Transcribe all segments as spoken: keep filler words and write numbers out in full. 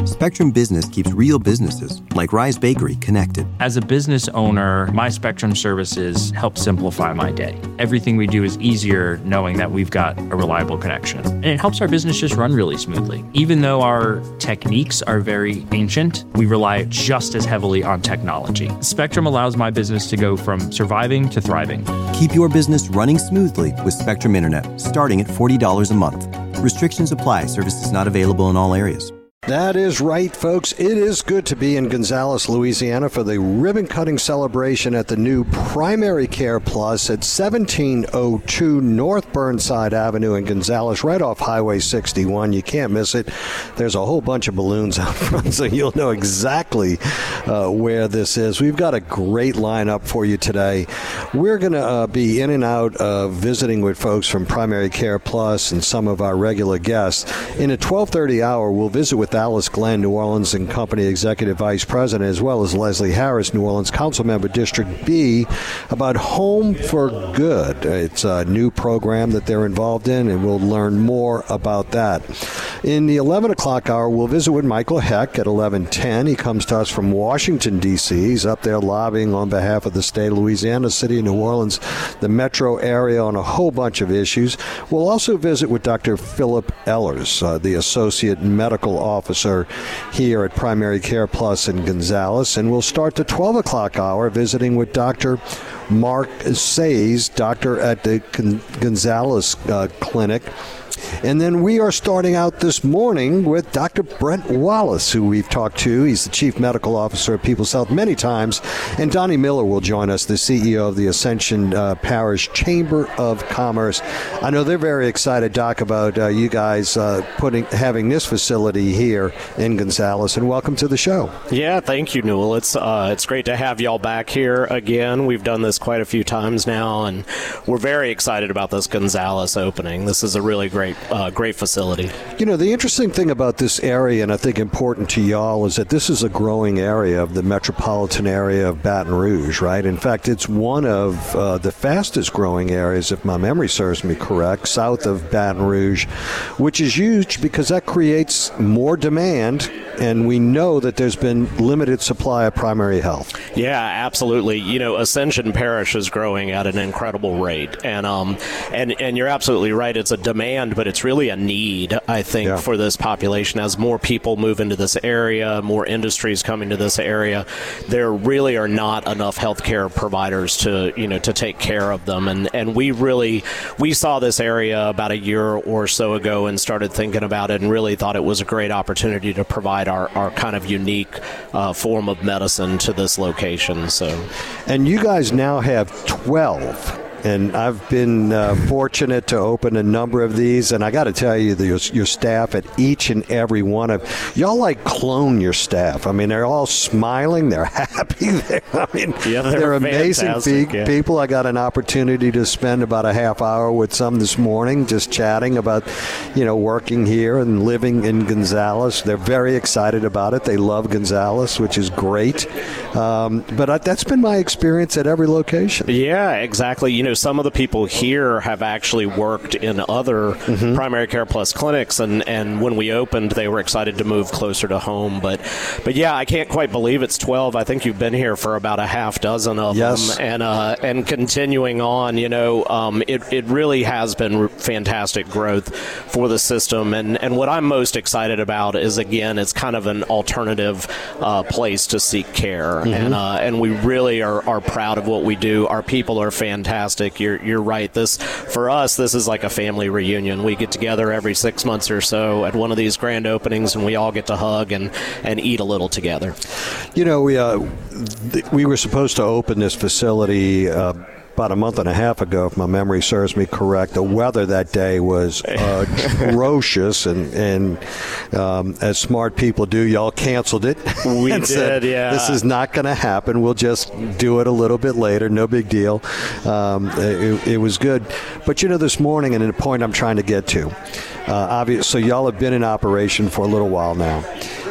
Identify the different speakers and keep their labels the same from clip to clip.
Speaker 1: Spectrum Business keeps real businesses, like Rise Bakery, connected.
Speaker 2: As a business owner, my Spectrum services help simplify my day. Everything we do is easier knowing that we've got a reliable connection. And it helps our business just run really smoothly. Even though our techniques are very ancient, we rely just as heavily on technology. Spectrum allows my business to go from surviving to thriving.
Speaker 1: Keep your business running smoothly with Spectrum Internet, starting at forty dollars a month. Restrictions apply. Services not available in all areas.
Speaker 3: That is right, folks. It is good to be in Gonzales, Louisiana for the ribbon-cutting celebration at the new Primary Care Plus at seventeen oh two North Burnside Avenue in Gonzales, right off Highway sixty-one. You can't miss it. There's a whole bunch of balloons out front, so you'll know exactly uh, where this is. We've got a great lineup for you today. We're going to uh, be in and out uh, visiting with folks from Primary Care Plus and some of our regular guests. In a twelve thirty hour, we'll visit with Alice Glenn, New Orleans and Company Executive Vice President, as well as Leslie Harris, New Orleans Council Member District B, about Home for Good. It's a new program that they're involved in, and we'll learn more about that. In the eleven o'clock hour, we'll visit with Michael Heck at eleven ten. He comes to us from Washington, D C He's up there lobbying on behalf of the state of Louisiana, city of New Orleans, the metro area on a whole bunch of issues. We'll also visit with Doctor Philip Ellers, uh, the Associate Medical Officer Officer here at Primary Care Plus in Gonzales, and we'll start the twelve o'clock hour visiting with Doctor Mark Says, doctor at the Gonzales uh, Clinic. And then we are starting out this morning with Doctor Brent Wallace, who we've talked to. He's the Chief Medical Officer of People's Health many times. And Donnie Miller will join us, the C E O of the Ascension uh, Parish Chamber of Commerce. I know they're very excited, Doc, about uh, you guys uh, putting having this facility here in Gonzales. And welcome to the show.
Speaker 4: Yeah, thank you, Newell. It's, uh, it's great to have y'all back here again. We've done this quite a few times now, and we're very excited about this Gonzales opening. This is a really great Uh, great facility.
Speaker 3: You know, the interesting thing about this area, and I think important to y'all, is that this is a growing area of the metropolitan area of Baton Rouge, right? In fact, it's one of uh, the fastest growing areas, if my memory serves me correct, south of Baton Rouge, which is huge because that creates more demand, and we know that there's been limited supply of primary health.
Speaker 4: Yeah, absolutely. You know, Ascension Parish is growing at an incredible rate, and um, and and you're absolutely right. It's a demand, but it's really a need, I think, yeah. for this population. As more people move into this area, more industries coming to this area, there really are not enough healthcare providers to, you know, to take care of them. And and we really we saw this area about a year or so ago and started thinking about it and really thought it was a great opportunity to provide our, our kind of unique uh, form of medicine to this location. So,
Speaker 3: and you guys now have twelve. And I've been uh, fortunate to open a number of these, and I got to tell you, the, your, your staff at each and every one of y'all like clone your staff. I mean, they're all smiling, they're happy. They're, I mean,
Speaker 4: yeah, they're,
Speaker 3: they're amazing pe-
Speaker 4: yeah.
Speaker 3: people. I got an opportunity to spend about a half hour with some this morning, just chatting about, you know, working here and living in Gonzales. They're very excited about it. They love Gonzales, which is great. Um, but I, that's been my experience at every location.
Speaker 4: Yeah, exactly. You know. Some of the people here have actually worked in other mm-hmm. Primary Care Plus clinics, and, and when we opened, they were excited to move closer to home. But, but yeah, I can't quite believe it's twelve. I think you've been here for about a half dozen of
Speaker 3: yes.
Speaker 4: them, and uh, and continuing on. You know, um, it it really has been fantastic growth for the system, and and what I'm most excited about is, again, it's kind of an alternative uh, place to seek care, mm-hmm. and uh, and we really are are proud of what we do. Our people are fantastic. You're you're right. This for us, this is like a family reunion. We get together every six months or so at one of these grand openings, and we all get to hug and, and eat a little together.
Speaker 3: You know, we uh, th- we were supposed to open this facility Uh, about a month and a half ago, if my memory serves me correct. The weather that day was uh, atrocious, and, and um, as smart people do, y'all canceled it.
Speaker 4: We
Speaker 3: and
Speaker 4: did,
Speaker 3: said,
Speaker 4: yeah.
Speaker 3: This is not going to happen. We'll just do it a little bit later. No big deal. Um, it, it was good. But, you know, this morning, and the point I'm trying to get to, uh, obviously, so y'all have been in operation for a little while now.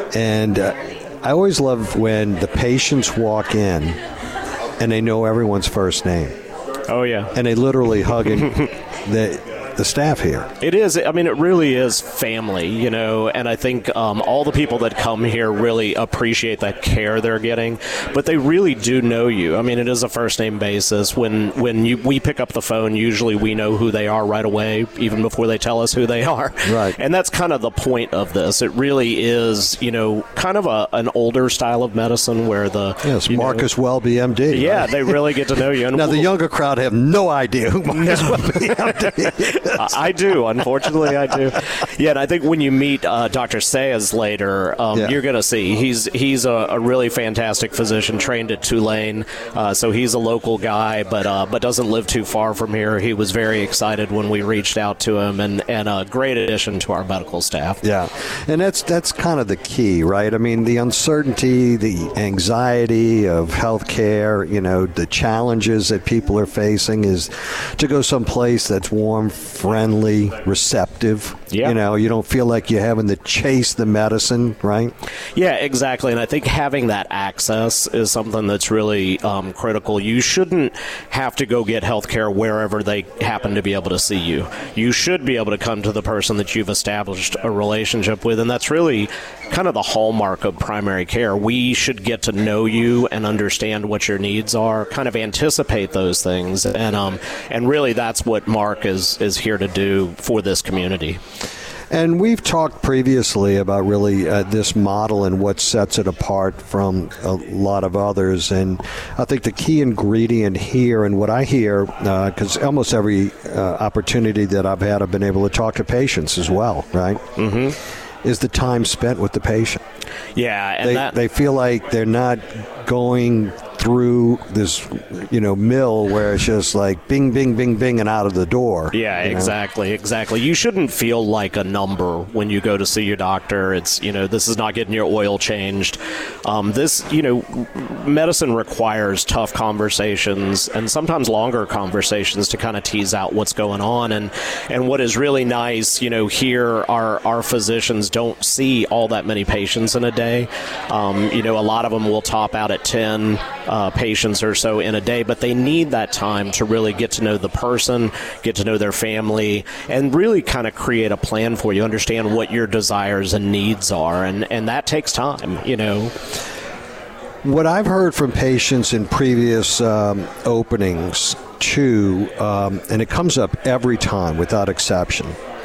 Speaker 3: And uh, I always love when the patients walk in and they know everyone's first name.
Speaker 4: Oh, yeah.
Speaker 3: And they literally hug him. they, the staff here.
Speaker 4: It is. I mean, it really is family, you know, and I think um, all the people that come here really appreciate that care they're getting, but they really do know you. I mean, it is a first-name basis. When when you, we pick up the phone, usually we know who they are right away, even before they tell us who they are.
Speaker 3: Right.
Speaker 4: And that's kind of the point of this. It really is, you know, kind of a, an older style of medicine where the...
Speaker 3: Yes, Marcus know, Welby, M D.
Speaker 4: Yeah,
Speaker 3: right?
Speaker 4: They really get to know you. And
Speaker 3: now, the younger crowd have no idea who Marcus no. Welby, M D is.
Speaker 4: I do. Unfortunately, I do. Yeah, and I think when you meet uh, Doctor Sayers later, um, yeah. you're going to see he's he's a, a really fantastic physician, trained at Tulane, uh, so he's a local guy, but uh, but doesn't live too far from here. He was very excited when we reached out to him, and, and a great addition to our medical staff.
Speaker 3: Yeah, and that's that's kind of the key, right? I mean, the uncertainty, the anxiety of healthcare, you know, the challenges that people are facing is to go someplace that's warm, friendly, receptive.
Speaker 4: Yeah.
Speaker 3: You know, you don't feel like you're having to chase the medicine, right?
Speaker 4: Yeah, exactly. And I think having that access is something that's really um, critical. You shouldn't have to go get health care wherever they happen to be able to see you. You should be able to come to the person that you've established a relationship with, and that's really kind of the hallmark of primary care. We should get to know you and understand what your needs are, kind of anticipate those things, and um, and really that's what Mark is, is here to do for this community.
Speaker 3: And we've talked previously about really uh, this model and what sets it apart from a lot of others. And I think the key ingredient here, and what I hear, because uh, almost every uh, opportunity that I've had, I've been able to talk to patients as well, right? Mm-hmm. Is the time spent with the patient.
Speaker 4: Yeah, and
Speaker 3: they,
Speaker 4: that...
Speaker 3: they feel like they're not going through this, you know, mill where it's just like bing, bing, bing, bing, and out of the door.
Speaker 4: Yeah, exactly, know? exactly. You shouldn't feel like a number when you go to see your doctor. It's, you know, this is not getting your oil changed. Um, this, you know, medicine requires tough conversations and sometimes longer conversations to kind of tease out what's going on. And, and what is really nice, you know, here our, our physicians don't see all that many patients in a day. Um, you know, a lot of them will top out at ten uh, patients or so in a day, but they need that time to really get to know the person, get to know their family, and really kind of create a plan for you, understand what your desires and needs are, and, and that takes time, you know.
Speaker 3: What I've heard from patients in previous um, openings, too, um, and it comes up every time without exception,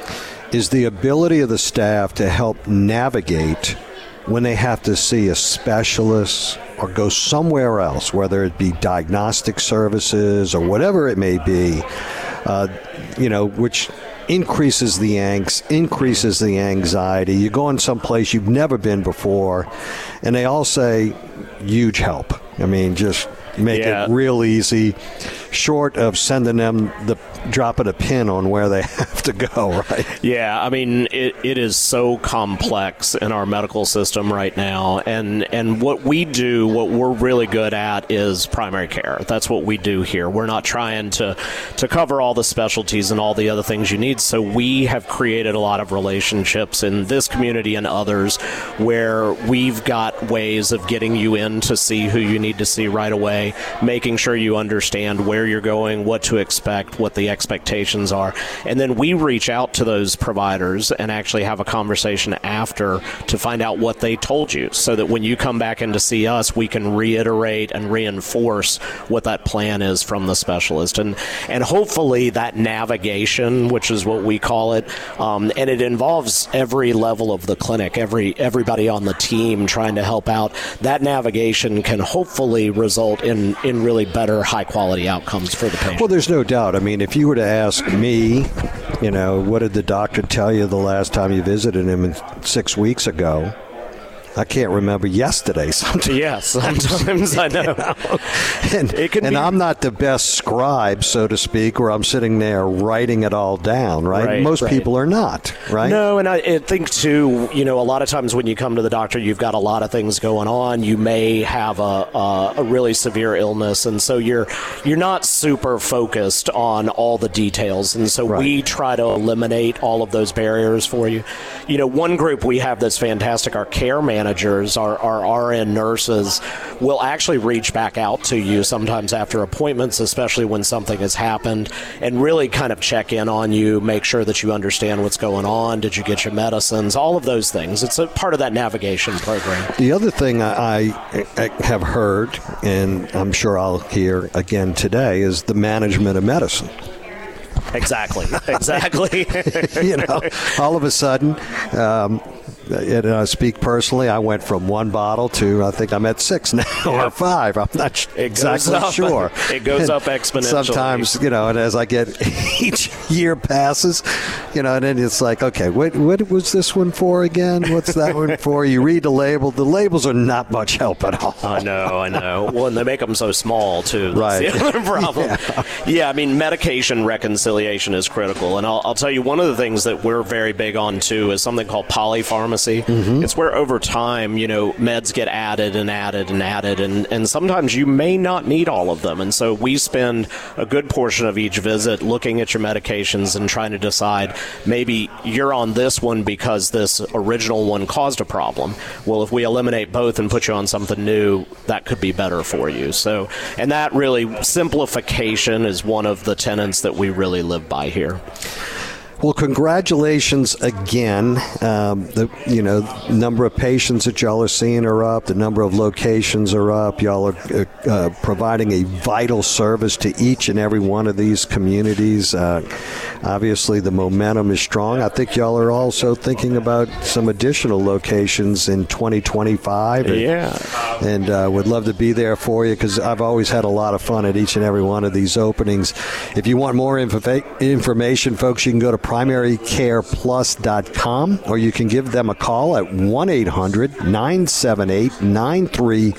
Speaker 3: is the ability of the staff to help navigate when they have to see a specialist or go somewhere else, whether it be diagnostic services or whatever it may be, uh, you know, which increases the angst, increases the anxiety. You go in someplace you've never been before, and they all say, huge help. I mean, just make yeah. it real easy, short of sending them the dropping a pin on where they have to go, right?
Speaker 4: Yeah, I mean, it, it is so complex in our medical system right now, and and what we do, what we're really good at is primary care. That's what we do here. We're not trying to, to cover all the specialties and all the other things you need, so we have created a lot of relationships in this community and others where we've got ways of getting you in to see who you need to see right away, making sure you understand where you're going, what to expect, what the expectations are, and then we reach out to those providers and actually have a conversation after to find out what they told you, so that when you come back in to see us, we can reiterate and reinforce what that plan is from the specialist, and and hopefully that navigation, which is what we call it, um, and it involves every level of the clinic, every everybody on the team trying to help out. That navigation can hopefully result in in really better, high quality outcomes for the patient.
Speaker 3: Well, there's no doubt. I mean, if you were to ask me, you know, what did the doctor tell you the last time you visited him six weeks ago? I can't remember yesterday sometimes.
Speaker 4: Yeah, sometimes I know.
Speaker 3: You know? And,
Speaker 4: it can
Speaker 3: and
Speaker 4: be...
Speaker 3: I'm not the best scribe, so to speak, where I'm sitting there writing it all down, right?
Speaker 4: right
Speaker 3: Most
Speaker 4: right.
Speaker 3: people are not, right?
Speaker 4: No, and I, I think, too, you know, a lot of times when you come to the doctor, you've got a lot of things going on. You may have a, a, a really severe illness, and so you're you're not super focused on all the details, and so right. we try to eliminate all of those barriers for you. You know, one group we have that's fantastic, our care managers, managers, our, our R N nurses will actually reach back out to you sometimes after appointments, especially when something has happened, and really kind of check in on you, make sure that you understand what's going on. Did you get your medicines? All of those things. It's a part of that navigation program.
Speaker 3: The other thing I, I have heard, and I'm sure I'll hear again today, is the management of medicine.
Speaker 4: Exactly. Exactly.
Speaker 3: You know, all of a sudden, um, and I speak personally, I went from one bottle to I think I'm at six now yeah. or five. I'm not sh- exactly
Speaker 4: up,
Speaker 3: sure.
Speaker 4: It goes
Speaker 3: and
Speaker 4: up exponentially.
Speaker 3: Sometimes, you know, and as I get each year passes, you know, and then it's like, okay, what what was this one for again? What's that one for? You read the label. The labels are not much help at all.
Speaker 4: I know, I know. Well, and they make them so small too. That's
Speaker 3: right.
Speaker 4: the other problem.
Speaker 3: Yeah.
Speaker 4: yeah, I mean, medication reconciliation is critical, and I'll, I'll tell you one of the things that we're very big on too is something called polypharmacy. Mm-hmm. It's where over time, you know, meds get added and added and added, and, and sometimes you may not need all of them. And so we spend a good portion of each visit looking at your medications and trying to decide maybe you're on this one because this original one caused a problem. Well, if we eliminate both and put you on something new, that could be better for you. So, and that really, simplification is one of the tenets that we really live by here.
Speaker 3: Well, congratulations again. Um, the you know number of patients that y'all are seeing are up. The number of locations are up. Y'all are uh, providing a vital service to each and every one of these communities. Uh, obviously, the momentum is strong. I think y'all are also thinking about some additional locations in twenty twenty-five. And,
Speaker 4: yeah.
Speaker 3: And uh, would love to be there for you because I've always had a lot of fun at each and every one of these openings. If you want more inf- information, folks, you can go to primary care plus dot com, or you can give them a call at one eight hundred nine seven eight nine three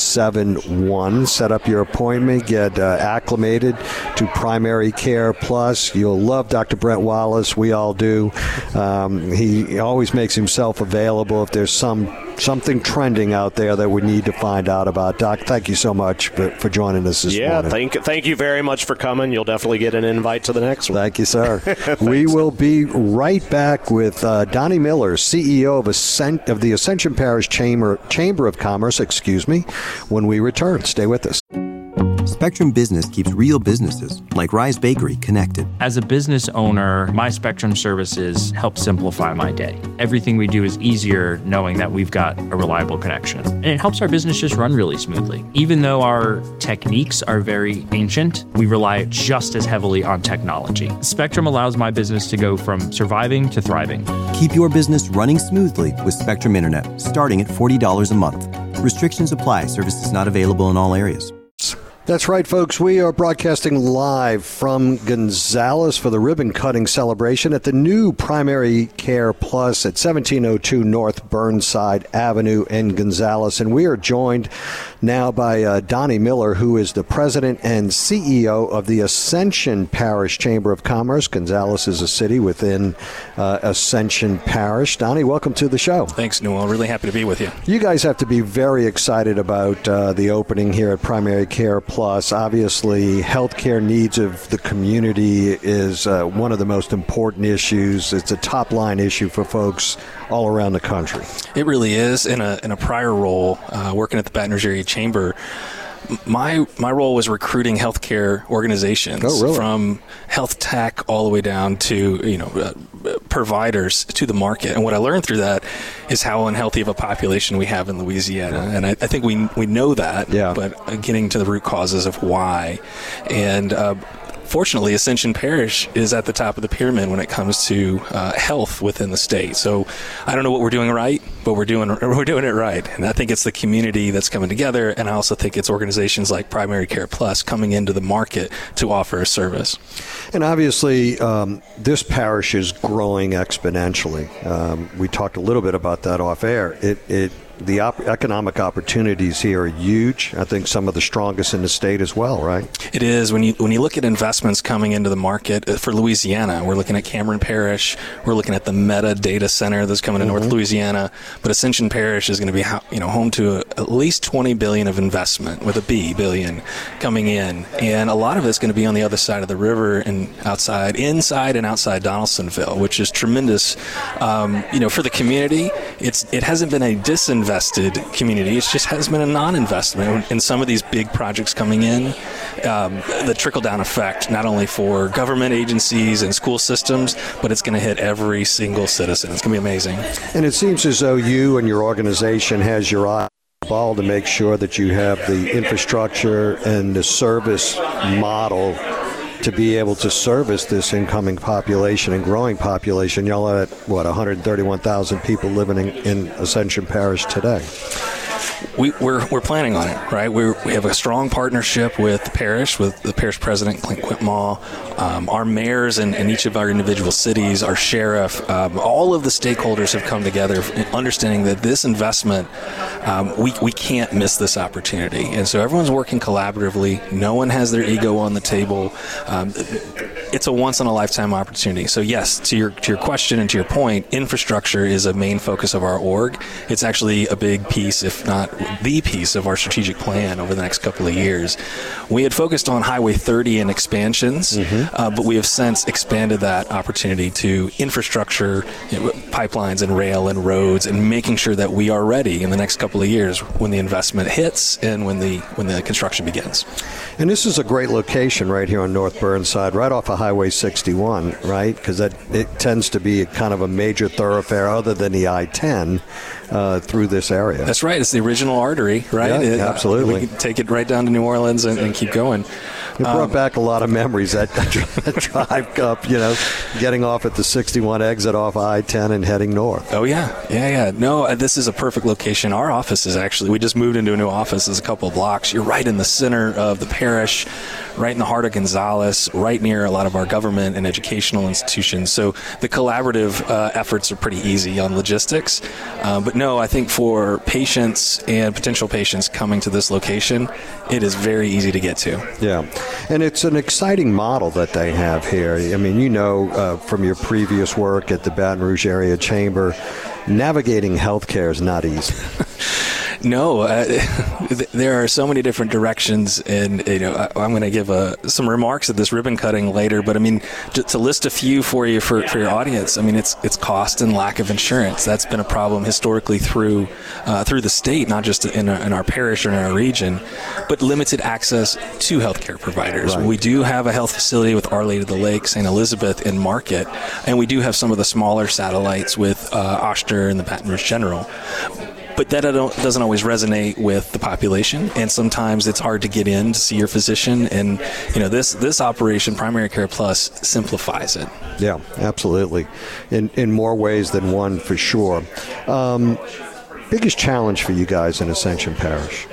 Speaker 3: seven one. Set up your appointment, get uh, acclimated to Primary Care Plus. You'll love Doctor Brent Wallace. We all do. Um, he always makes himself available if there's some something trending out there that we need to find out about. Doc, thank you so much for, for joining us this
Speaker 4: yeah,
Speaker 3: morning.
Speaker 4: Yeah, thank, thank you very much for coming. You'll definitely get an invite to the next one.
Speaker 3: Thank you, sir. We will be right back with uh, Donnie Miller, C E O of, Ascent, of the Ascension Parish Chamber, Chamber of Commerce, excuse me, when we return. Stay with us.
Speaker 1: Spectrum Business keeps real businesses, like Rise Bakery, connected.
Speaker 2: As a business owner, my Spectrum services help simplify my day. Everything we do is easier knowing that we've got a reliable connection. And it helps our business just run really smoothly. Even though our techniques are very ancient, we rely just as heavily on technology. Spectrum allows my business to go from surviving to thriving.
Speaker 1: Keep your business running smoothly with Spectrum Internet, starting at forty dollars a month. Restrictions apply. Services not available in all areas.
Speaker 3: That's right, folks. We are broadcasting live from Gonzales for the ribbon-cutting celebration at the new Primary Care Plus at seventeen oh two North Burnside Avenue in Gonzales. And we are joined now by uh, Donnie Miller, who is the president and C E O of the Ascension Parish Chamber of Commerce. Gonzales is a city within uh, Ascension Parish. Donnie, welcome to the show.
Speaker 5: Thanks, Newell. Really happy to be with you.
Speaker 3: You guys have to be very excited about uh, the opening here at Primary Care Plus. Plus, obviously, healthcare needs of the community is uh, one of the most important issues. It's a top-line issue for folks all around the country.
Speaker 5: It really is. In a in a prior role, uh, working at the Baton Rouge Area Chamber, my my role was recruiting healthcare organizations,
Speaker 3: oh, really?
Speaker 5: from health tech all the way down to you know uh, providers to the market. And what I learned through that is how unhealthy of a population we have in Louisiana. And I, I think we we know that,
Speaker 3: yeah.
Speaker 5: but uh, getting to the root causes of why. And uh, fortunately, Ascension Parish is at the top of the pyramid when it comes to uh, health within the state. So I don't know what we're doing right, but we're doing we're doing it right. And I think it's the community that's coming together, and I also think it's organizations like Primary Care Plus coming into the market to offer a service.
Speaker 3: And obviously, um, this parish is growing exponentially. Um, we talked a little bit about that off air. It it The op- economic opportunities here are huge. I think some of the strongest in the state as well, right?
Speaker 5: It is. When you when you look at investments coming into the market for Louisiana, we're looking at Cameron Parish. We're looking at the Meta data center that's coming to mm-hmm. North Louisiana. But Ascension Parish is going to be you know home to a, at least twenty billion dollars of investment, with a B, billion, coming in. And a lot of it's going to be on the other side of the river and outside, inside and outside Donaldsonville, which is tremendous. Um, you know, for the community, it's it hasn't been a disinvestment invested community. It just has been a non-investment. In some of these big projects coming in, um, the trickle-down effect, not only for government agencies and school systems, but it's going to hit every single citizen. It's going to be amazing.
Speaker 3: And it seems as though you and your organization has your eye on the ball to make sure that you have the infrastructure and the service model to be able to service this incoming population and growing population. Y'all are at, what, one hundred thirty-one thousand people living in, in Ascension Parish today?
Speaker 5: We, we're we're planning on it, right? We're, we have a strong partnership with the parish, with the parish president, Clint Quitmall, um, our mayors in, in each of our individual cities, our sheriff. Um, all of the stakeholders have come together, understanding that this investment, um, we we can't miss this opportunity, and so everyone's working collaboratively. No one has their ego on the table. Um, it's a once in a lifetime opportunity. So yes, to your to your question and to your point, infrastructure is a main focus of our org. It's actually a big piece, if not the piece, of our strategic plan over the next couple of years. We had focused on Highway thirty and expansions, mm-hmm. uh, but we have since expanded that opportunity to infrastructure, you know, pipelines and rail and roads, and making sure that we are ready in the next couple of years when the investment hits and when the when the construction begins.
Speaker 3: And this is a great location right here on North Burnside, right off of Highway sixty-one, right? Because that it tends to be kind of a major thoroughfare other than the I ten uh, through this area.
Speaker 5: That's right. It's the original artery, right?
Speaker 3: Yeah,
Speaker 5: it,
Speaker 3: absolutely.
Speaker 5: Uh, we can take it right down to New Orleans and, and keep going.
Speaker 3: It brought um, back a lot of memories, that, that drive up, you know, getting off at the sixty-one exit off I ten and heading north.
Speaker 5: Oh, yeah. Yeah, yeah. No, uh, this is a perfect location. Our office is actually, we just moved into a new office. It's a couple of blocks. You're right in the center of the parish, right in the heart of Gonzales, right near a lot of our government and educational institutions. So the collaborative uh, efforts are pretty easy on logistics. Uh, but no, I think for patients and potential patients coming to this location, it is very easy to get to.
Speaker 3: Yeah. And it's an exciting model that they have here. I mean, you know, uh, from your previous work at the Baton Rouge Area Chamber, navigating healthcare is not easy.
Speaker 5: No, uh, there are so many different directions, and you know, I, I'm going to give uh, some remarks at this ribbon cutting later. But I mean, to, to list a few for you for, for your audience, I mean, it's it's cost and lack of insurance. That's been a problem historically through uh, through the state, not just in our, in our parish or in our region, but limited access to healthcare providers. Right. We do have a health facility with Our Lady of the Lake, Saint Elizabeth, and Market, and we do have some of the smaller satellites with uh, Oster and the Baton Rouge General. But that doesn't always resonate with the population, and sometimes it's hard to get in to see your physician. And you know, this this operation, Primary Care Plus, simplifies it.
Speaker 3: Yeah, absolutely, in in more ways than one, for sure. Um, biggest challenge for you guys in Ascension Parish?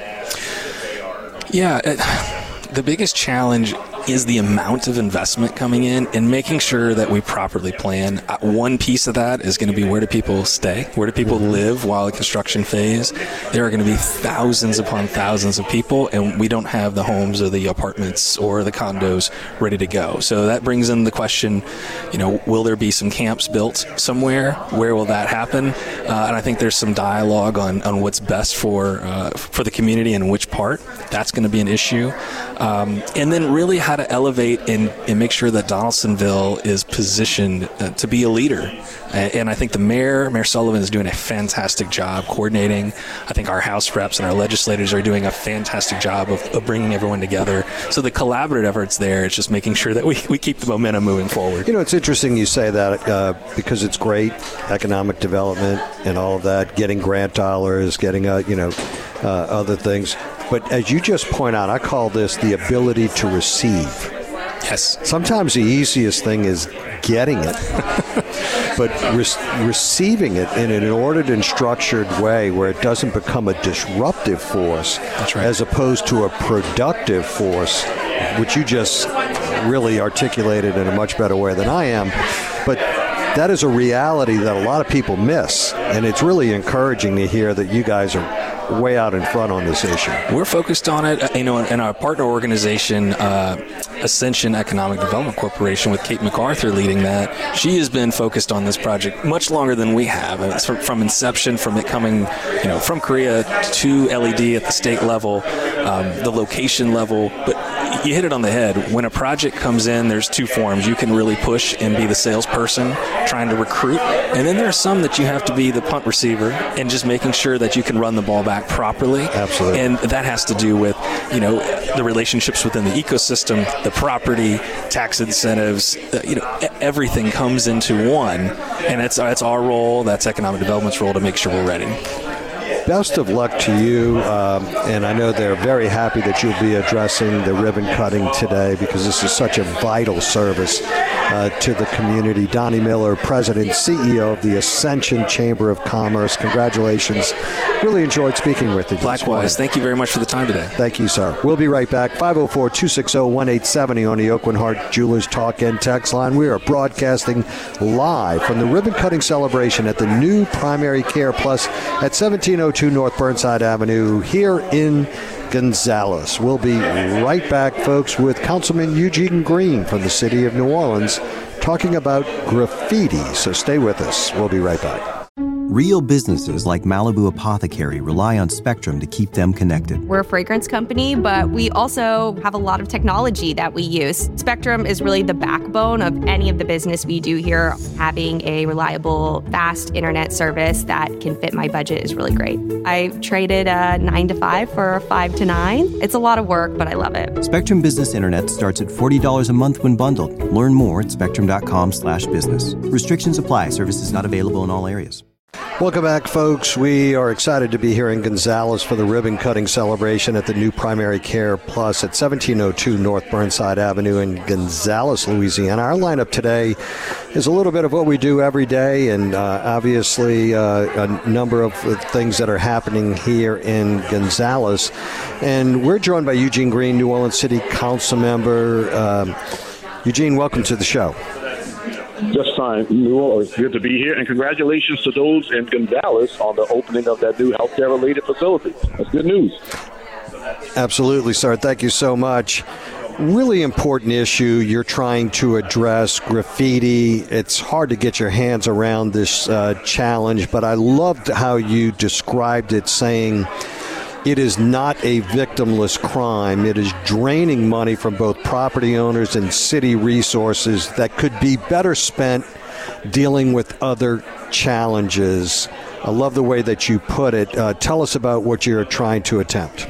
Speaker 5: Yeah, uh, the biggest challenge is the amount of investment coming in and making sure that we properly plan. Uh, one piece of that is going to be, where do people stay? Where do people mm-hmm. live while the construction phase? There are going to be thousands upon thousands of people, and we don't have the homes or the apartments or the condos ready to go. So that brings in the question, you know, will there be some camps built somewhere? Where will that happen? Uh, and I think there's some dialogue on, on what's best for uh, for the community and which part. That's going to be an issue. Um, and then really how to elevate and, and make sure that Donaldsonville is positioned uh, to be a leader. And I think the mayor, Mayor Sullivan, is doing a fantastic job coordinating. I think our House reps and our legislators are doing a fantastic job of, of bringing everyone together. So the collaborative efforts there, it's just making sure that we, we keep the momentum moving forward.
Speaker 3: You know, it's interesting you say that uh, because it's great economic development and all of that, getting grant dollars, getting, uh, you know, uh, other things. But as you just point out, I call this the ability to receive.
Speaker 5: Yes.
Speaker 3: Sometimes the easiest thing is getting it, but re- receiving it in an ordered and structured way where it doesn't become a disruptive force.
Speaker 5: That's right.
Speaker 3: As opposed to a productive force, which you just really articulated in a much better way than I am. But that is a reality that a lot of people miss, and it's really encouraging to hear that you guys are way out in front on this issue.
Speaker 5: We're focused on it, you know, in our partner organization, uh, Ascension Economic Development Corporation, with Kate MacArthur leading that. She has been focused on this project much longer than we have. It's from, from inception, from it coming, you know, from Korea to L E D at the state level, um, the location level. But you hit it on the head. When a project comes in, there's two forms. You can really push and be the salesperson trying to recruit, and then there are some that you have to be the punt receiver and just making sure that you can run the ball back properly.
Speaker 3: Absolutely.
Speaker 5: And that has to do with, you know, the relationships within the ecosystem, the property, tax incentives, uh, you know, everything comes into one, and that's that's our role, that's economic development's role to make sure we're ready.
Speaker 3: Best of luck to you, um, and I know they're very happy that you'll be addressing the ribbon cutting today because this is such a vital service uh, to the community. Donnie Miller, President, C E O of the Ascension Chamber of Commerce. Congratulations. Really enjoyed speaking with you.
Speaker 5: Likewise. Thank you very much for the time today.
Speaker 3: Thank you, sir. We'll be right back. five oh four, two six oh, one eight seven oh on the Aucoin Hart Jewelers Talk and Text line. We are broadcasting live from the ribbon cutting celebration at the new Primary Care Plus at seventeen oh two North Burnside Avenue here in Gonzales. We'll be right back, folks, with Councilman Eugene Green from the city of New Orleans talking about graffiti. So stay with us. We'll be right back.
Speaker 1: Real businesses like Malibu Apothecary rely on Spectrum to keep them connected.
Speaker 6: We're a fragrance company, but we also have a lot of technology that we use. Spectrum is really the backbone of any of the business we do here. Having a reliable, fast internet service that can fit my budget is really great. I traded a nine to five for a five to nine. It's a lot of work, but I love it.
Speaker 1: Spectrum Business Internet starts at forty dollars a month when bundled. Learn more at spectrum.com slash business. Restrictions apply. Services not available in all areas.
Speaker 3: Welcome back, folks. We are excited to be here in Gonzales for the ribbon cutting celebration at the new Primary Care Plus at seventeen oh two North Burnside Avenue in Gonzales, Louisiana. Our lineup today is a little bit of what we do every day, and uh, obviously uh, a number of things that are happening here in Gonzales. And we're joined by Eugene Green, New Orleans City Council member. Um, Eugene, welcome to the show.
Speaker 7: Just fine. Newell, it's good to be here, and congratulations to those in Gonzales on the opening of that new healthcare-related facility. That's good news.
Speaker 3: Absolutely, sir. Thank you so much. Really important issue you're trying to address, graffiti. It's hard to get your hands around this uh, challenge, but I loved how you described it, saying it is not a victimless crime. It is draining money from both property owners and city resources that could be better spent dealing with other challenges. I love the way that you put it. Uh, tell us about what you're trying to attempt.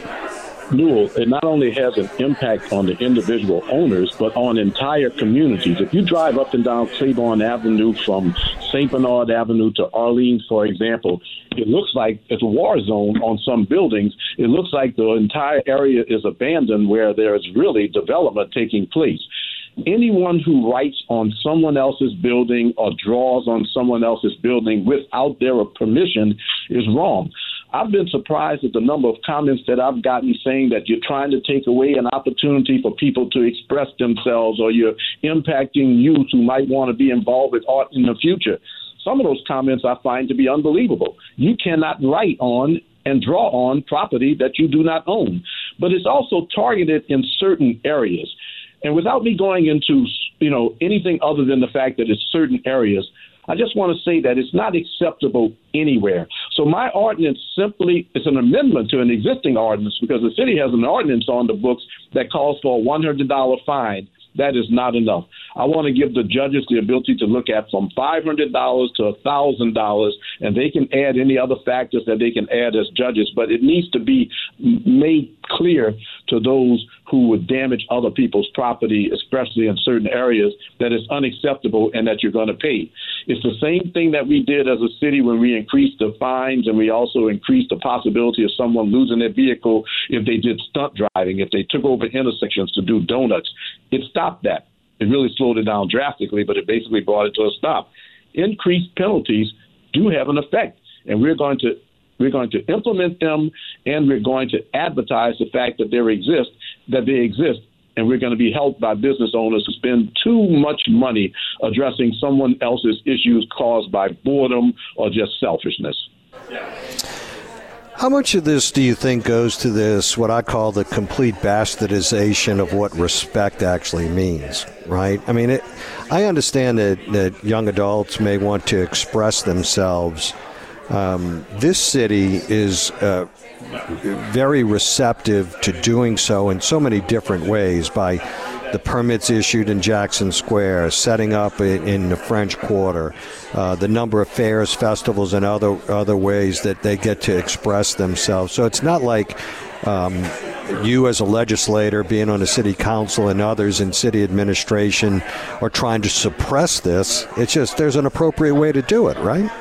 Speaker 7: Newell, it not only has an impact on the individual owners, but on entire communities. If you drive up and down Claiborne Avenue from Saint Bernard Avenue to Orleans, for example, it looks like it's a war zone on some buildings. It looks like the entire area is abandoned where there's really development taking place. Anyone who writes on someone else's building or draws on someone else's building without their permission is wrong. I've been surprised at the number of comments that I've gotten saying that you're trying to take away an opportunity for people to express themselves, or you're impacting youth who might want to be involved with art in the future. Some of those comments I find to be unbelievable. You cannot write on and draw on property that you do not own. But it's also targeted in certain areas. And without me going into, you know, anything other than the fact that it's certain areas, I just want to say that it's not acceptable anywhere. So my ordinance simply is an amendment to an existing ordinance, because the city has an ordinance on the books that calls for a one hundred dollars fine. That is not enough. I want to give the judges the ability to look at from five hundred dollars to one thousand dollars, and they can add any other factors that they can add as judges, but it needs to be made clear to those who would damage other people's property, especially in certain areas, that it's unacceptable and that you're going to pay. It's the same thing that we did as a city when we increased the fines, and we also increased the possibility of someone losing their vehicle if they did stunt driving, if they took over intersections to do donuts. It stopped that. It really slowed it down drastically, but it basically brought it to a stop. Increased penalties do have an effect, and we're going to we're going to implement them, and we're going to advertise the fact that they exist, that they exist, and we're going to be helped by business owners who spend too much money addressing someone else's issues caused by boredom or just selfishness.
Speaker 3: How much of this do you think goes to this, what I call the complete bastardization of what respect actually means, right? I mean, it, I understand that, that young adults may want to express themselves Um, this city is uh, very receptive to doing so in so many different ways, by the permits issued in Jackson Square, setting up in, in the French Quarter, uh, the number of fairs, festivals, and other other ways that they get to express themselves. So it's not like um, you as a legislator being on the city council and others in city administration are trying to suppress this. It's just there's an appropriate way to do it, right?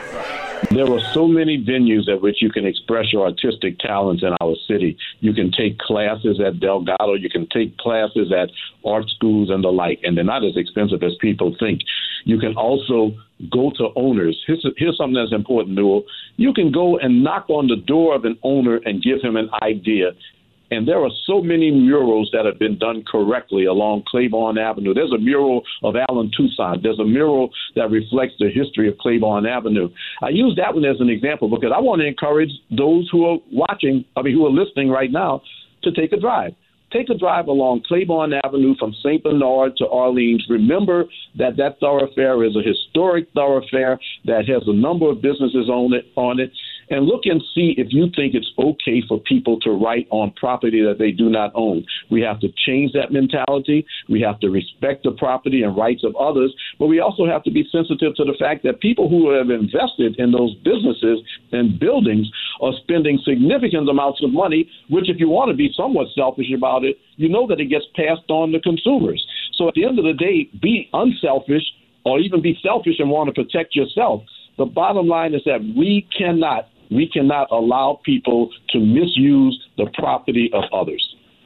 Speaker 7: There are so many venues at which you can express your artistic talents in our city. You can take classes at Delgado. You can take classes at art schools and the like, and they're not as expensive as people think. You can also go to owners. Here's, here's something that's important, Newell. You can go and knock on the door of an owner and give him an idea. And there are so many murals that have been done correctly along Claiborne Avenue. There's a mural of Alan Toussaint. There's a mural that reflects the history of Claiborne Avenue. I use that one as an example because I want to encourage those who are watching, I mean, who are listening right now, to take a drive. Take a drive along Claiborne Avenue from Saint Bernard to Orleans. Remember that that thoroughfare is a historic thoroughfare that has a number of businesses on it, on it. And look and see if you think it's okay for people to write on property that they do not own. We have to change that mentality. We have to respect the property and rights of others. But we also have to be sensitive to the fact that people who have invested in those businesses and buildings are spending significant amounts of money, which if you want to be somewhat selfish about it, you know that it gets passed on to consumers. So at the end of the day, be unselfish or even be selfish and want to protect yourself. The bottom line is that we cannot We cannot allow people to misuse the property of others.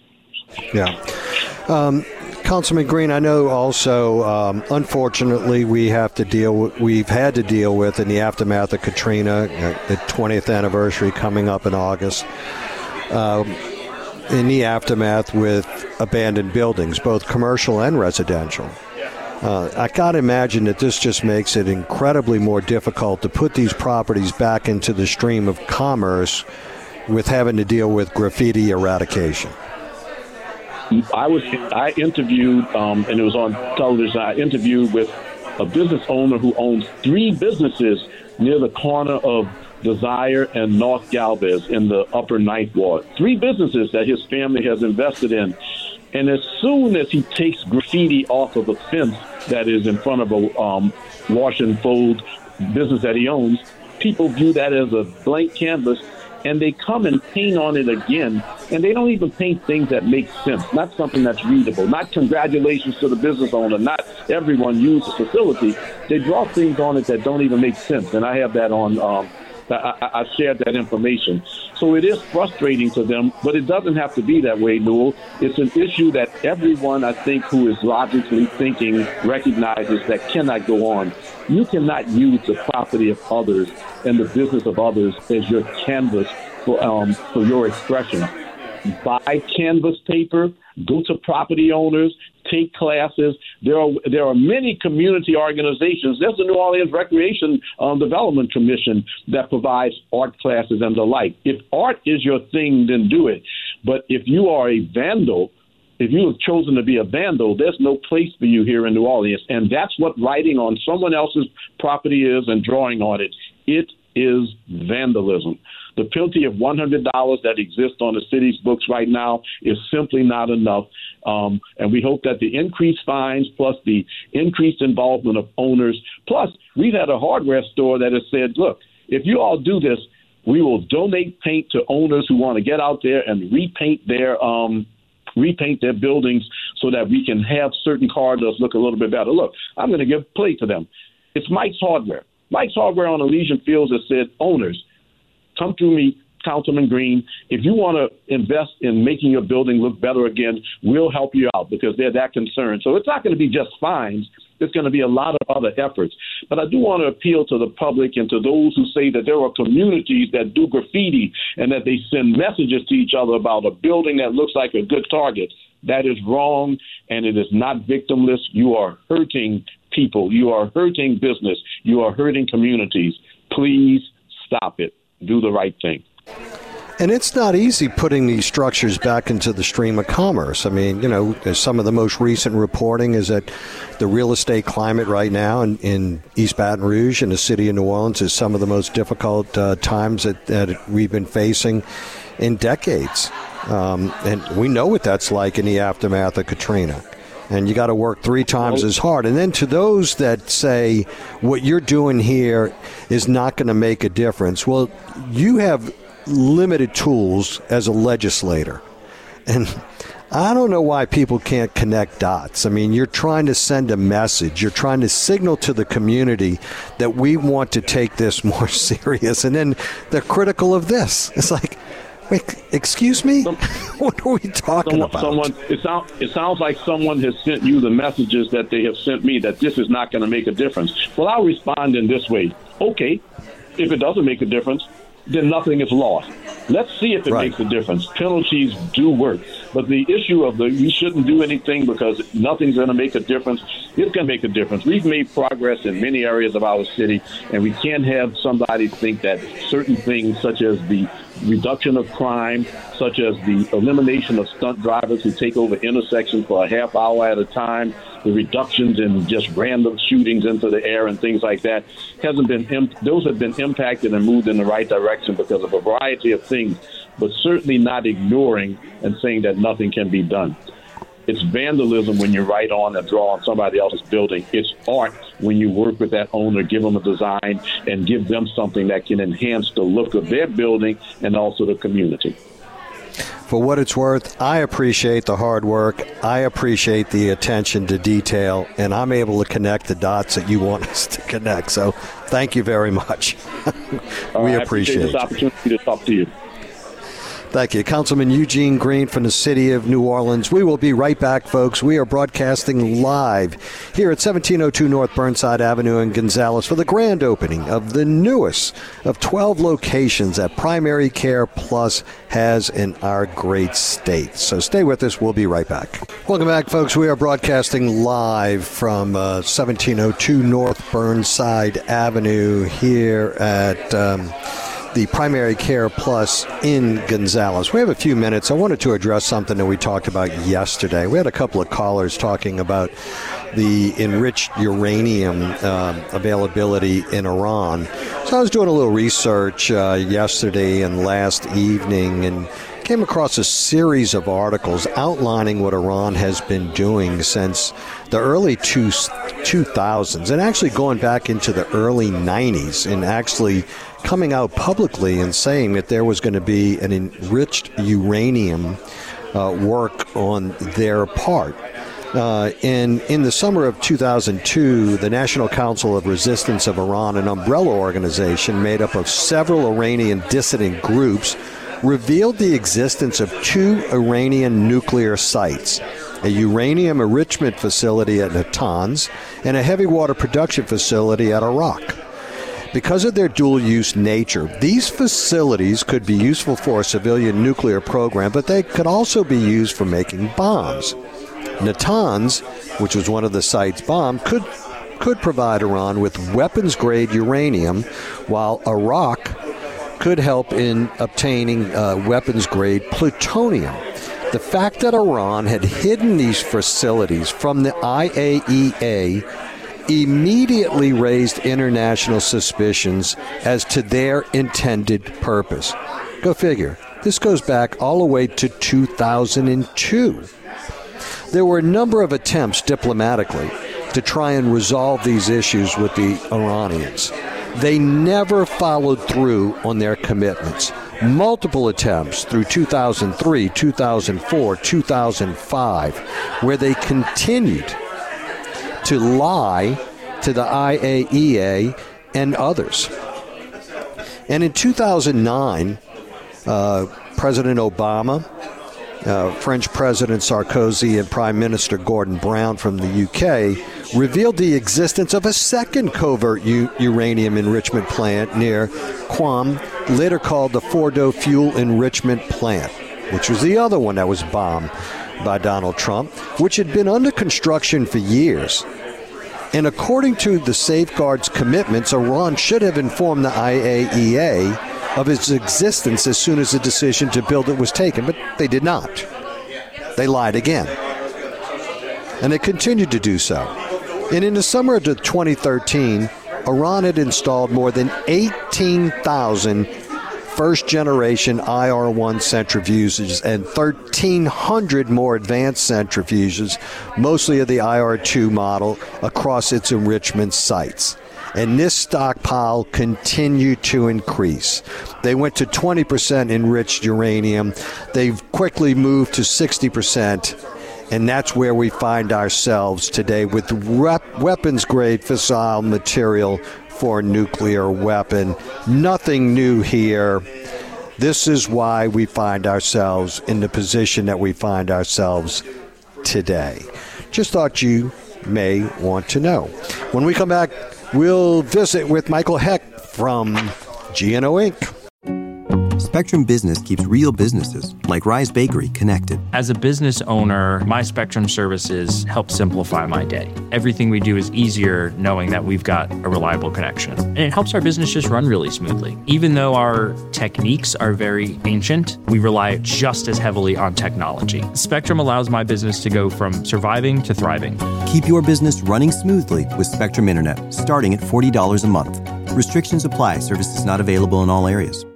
Speaker 3: Yeah. Um, Councilman Green, I know also, um, unfortunately, we have to deal with, we've had to deal with in the aftermath of Katrina, uh, the twentieth anniversary coming up in August, um, in the aftermath with abandoned buildings, both commercial and residential. Uh, I got to imagine that this just makes it incredibly more difficult to put these properties back into the stream of commerce with having to deal with graffiti eradication.
Speaker 7: I was I interviewed, um, and it was on television, I interviewed with a business owner who owns three businesses near the corner of Desire and North Galvez in the upper Ninth Ward. Three businesses that his family has invested in. And as soon as he takes graffiti off of a fence that is in front of a um, wash and fold business that he owns, people view that as a blank canvas, and they come and paint on it again. And they don't even paint things that make sense, not something that's readable, not congratulations to the business owner, not everyone used the facility. They draw things on it that don't even make sense. And I have that on um, I, I shared that information. So it is frustrating to them, but it doesn't have to be that way, Newell. It's an issue that everyone, I think, who is logically thinking recognizes that cannot go on. You cannot use the property of others and the business of others as your canvas for, um, for your expression. Buy canvas paper, go to property owners, take classes. There are there are many community organizations. There's the New Orleans Recreation um, Development Commission that provides art classes and the like. If art is your thing, then do it. But if you are a vandal, if you have chosen to be a vandal, there's no place for you here in New Orleans. And that's what writing on someone else's property is and drawing on it. It is vandalism. The penalty of one hundred dollars that exists on the city's books right now is simply not enough. Um, and we hope that the increased fines plus the increased involvement of owners, plus we've had a hardware store that has said, look, if you all do this, we will donate paint to owners who want to get out there and repaint their um, repaint their buildings so that we can have certain corridors look a little bit better. Look, I'm going to give play to them. It's Mike's Hardware. Mike's Hardware on Elysian Fields has said, owners, come through me, Councilman Green. If you want to invest in making your building look better again, we'll help you out because they're that concerned. So it's not going to be just fines. It's going to be a lot of other efforts. But I do want to appeal to the public and to those who say that there are communities that do graffiti and that they send messages to each other about a building that looks like a good target. That is wrong, and it is not victimless. You are hurting people. You are hurting business. You are hurting communities. Please stop it. Do the right thing.
Speaker 3: And it's not easy putting these structures back into the stream of commerce. I mean, you know, some of the most recent reporting is that the real estate climate right now in, in East Baton Rouge and the city of New Orleans is some of the most difficult uh, times that, that we've been facing in decades. Um, and we know what that's like in the aftermath of Katrina. And you got to work three times as hard. And then to those that say what you're doing here is not going to make a difference, well, you have limited tools as a legislator. And I don't know why people can't connect dots. I mean, you're trying to send a message. You're trying to signal to the community that we want to take this more serious. And then they're critical of this. It's like, wait, excuse me? Some, what are we talking
Speaker 7: someone,
Speaker 3: about?
Speaker 7: Someone, it, sound, it sounds like someone has sent you the messages that they have sent me that this is not going to make a difference. Well, I'll respond in this way. Okay, if it doesn't make a difference, then nothing is lost. Let's see if it right. makes a difference. Penalties do work. But the issue of the you shouldn't do anything because nothing's going to make a difference, it's going to make a difference. We've made progress in many areas of our city, and we can't have somebody think that certain things such as the reduction of crime, such as the elimination of stunt drivers who take over intersections for a half hour at a time, the reductions in just random shootings into the air and things like that, hasn't been imp- those have been impacted and moved in the right direction because of a variety of things, but certainly not ignoring and saying that nothing can be done. It's vandalism when you write on and draw on somebody else's building. It's art when you work with that owner, give them a design, and give them something that can enhance the look of their building and also the community.
Speaker 3: For what it's worth, I appreciate the hard work. I appreciate the attention to detail, and I'm able to connect the dots that you want us to connect. So thank you very much. we
Speaker 7: uh,
Speaker 3: appreciate,
Speaker 7: I appreciate this opportunity to talk to you.
Speaker 3: Thank you. Councilman Eugene Green from the city of New Orleans. We will be right back, folks. We are broadcasting live here at seventeen oh two North Burnside Avenue in Gonzales for the grand opening of the newest of twelve locations that Primary Care Plus has in our great state. So stay with us. We'll be right back. Welcome back, folks. We are broadcasting live from uh, seventeen oh two North Burnside Avenue here at Um, the Primary Care Plus in Gonzales. We have a few minutes. I wanted to address something that we talked about yesterday. We had a couple of callers talking about the enriched uranium uh, availability in Iran. So I was doing a little research uh, yesterday and last evening and came across a series of articles outlining what Iran has been doing since the early two, two thousands and actually going back into the early nineties and actually coming out publicly and saying that there was going to be an enriched uranium uh, work on their part. Uh, in, in the summer of two thousand two, the National Council of Resistance of Iran, an umbrella organization made up of several Iranian dissident groups, revealed the existence of two Iranian nuclear sites, a uranium enrichment facility at Natanz and a heavy water production facility at Arak. Because of their dual-use nature, these facilities could be useful for a civilian nuclear program, but they could also be used for making bombs. Natanz, which was one of the sites bombed, could could provide Iran with weapons-grade uranium, while Arak could help in obtaining uh, weapons-grade plutonium. The fact that Iran had hidden these facilities from the I A E A immediately raised international suspicions as to their intended purpose. Go figure. This goes back all the way to two thousand two. There were a number of attempts diplomatically to try and resolve these issues with the Iranians. They never followed through on their commitments. Multiple attempts through two thousand three, two thousand four, two thousand five, where they continued to lie to the I A E A and others. And in two thousand nine, uh, President Obama, uh, French President Sarkozy, and Prime Minister Gordon Brown from the U K revealed the existence of a second covert u- uranium enrichment plant near Qom, later called the Fordo Fuel Enrichment Plant, which was the other one that was bombed by Donald Trump, which had been under construction for years. And according to the safeguards commitments, Iran should have informed the I A E A of its existence as soon as the decision to build it was taken, but they did not. They lied again. And they continued to do so. And in the summer of twenty thirteen, Iran had installed more than eighteen thousand first-generation I R one centrifuges and thirteen hundred more advanced centrifuges, mostly of the I R two model, across its enrichment sites. And this stockpile continued to increase. They went to twenty percent enriched uranium. They've quickly moved to sixty percent. And that's where we find ourselves today with rep- weapons-grade fissile material for a nuclear weapon. Nothing new here. This is why we find ourselves in the position that we find ourselves today. Just thought you may want to know. When we come back, we'll visit with Michael Heck from G N O Incorporated.
Speaker 1: Spectrum Business keeps real businesses, like Rise Bakery, connected.
Speaker 2: As a business owner, my Spectrum services help simplify my day. Everything we do is easier knowing that we've got a reliable connection. And it helps our business just run really smoothly. Even though our techniques are very ancient, we rely just as heavily on technology. Spectrum allows my business to go from surviving to thriving.
Speaker 1: Keep your business running smoothly with Spectrum Internet, starting at forty dollars a month. Restrictions apply. Services not available in all areas.